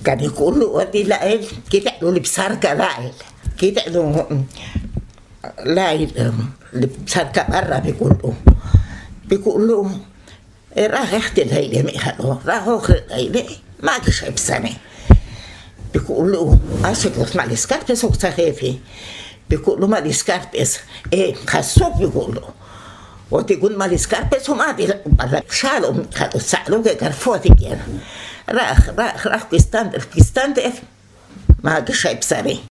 كان يقول له ودي لا كده له بسرقة لاعب كده له لاعب بسرقة برا بيقول له راح يختي الهيلة ميخلو راح أخر الهيلة ما كش بسنة بيقول له أشكلك مع الإسكاربس وتخافي بيقول له مع الإسكاربس إيه خسوك بيقول له وتقول مع الإسكاربس وما دي شالوا سألوك كرفوتي كده راح كيستاند ما كش بسنة